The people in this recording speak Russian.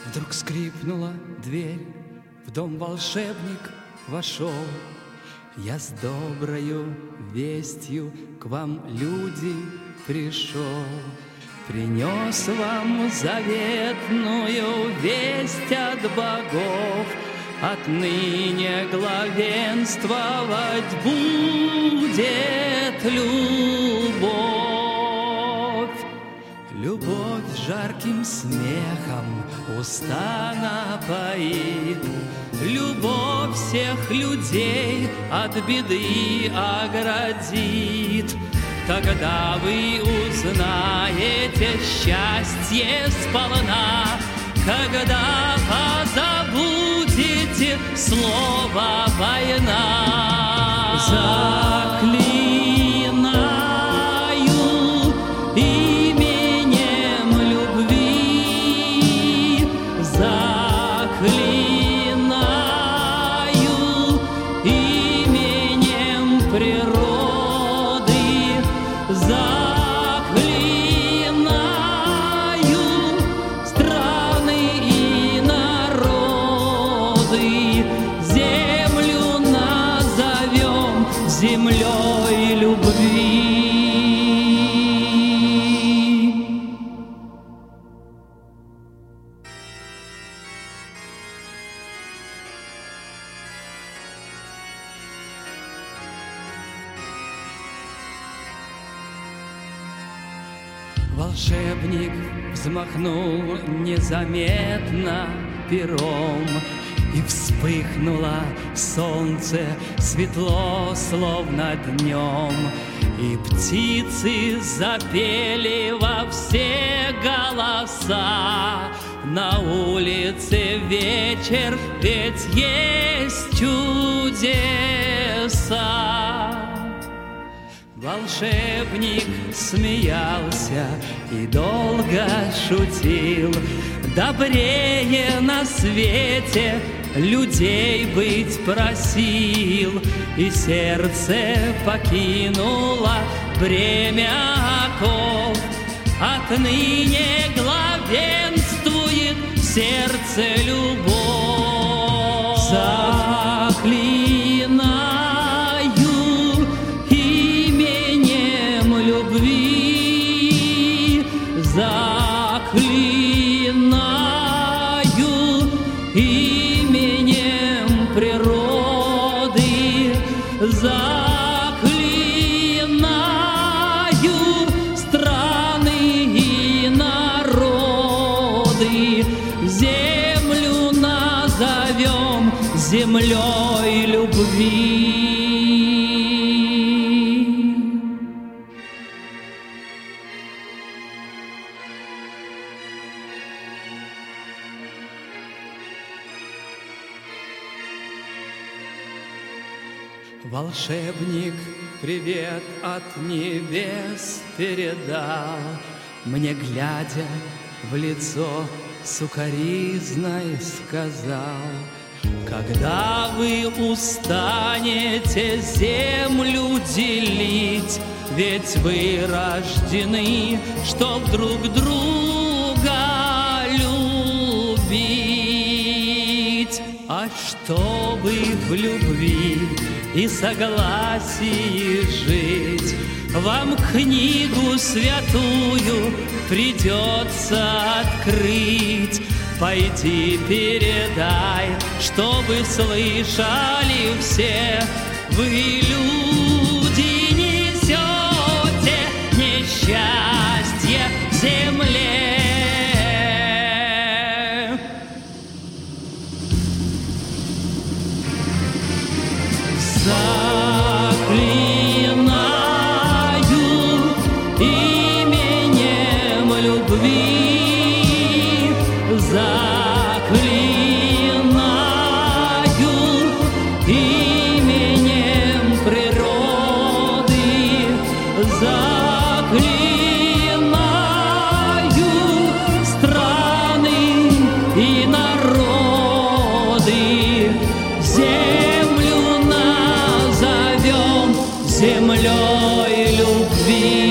Вдруг скрипнула дверь, в дом волшебник вошел. Я с доброю вестью к вам, люди, пришел. Принес вам заветную весть от богов. Отныне главенствовать будет любовь. Любовь жарким смехом уста напоит. Любовь всех людей от беды оградит. Тогда вы узнаете счастье сполна, когда позабудете слово «война». Заклинаю именем любви, заклинаю именем природы, заклинаю страны и народы. Землю назовем землей любви. Волшебник взмахнул незаметно пером, и вспыхнуло солнце светло, словно днем, и птицы запели во все голоса. На улице вечер, ведь есть чудеса. Волшебник смеялся и долго шутил. Добрее на свете людей быть просил, и сердце покинуло бремя оков. Отныне главенствует в сердце любовь. Заклинаю именем любви, заклинаю именем природы, заклинаю страны и народы. Землю назовем землей любви. Волшебник привет от небес передал, мне, глядя в лицо, сукоризной сказал: когда вы устанете землю делить, ведь вы рождены, чтоб друг друга любить. А чтобы в любви и согласии жить, вам книгу святую придется открыть. Пойди передай, чтобы слышали все: вы, люди, несете несчастье земле. Заклинаю именем любви, заклинаю именем природы, заклинаю страны и народы. Землю назовем землей любви.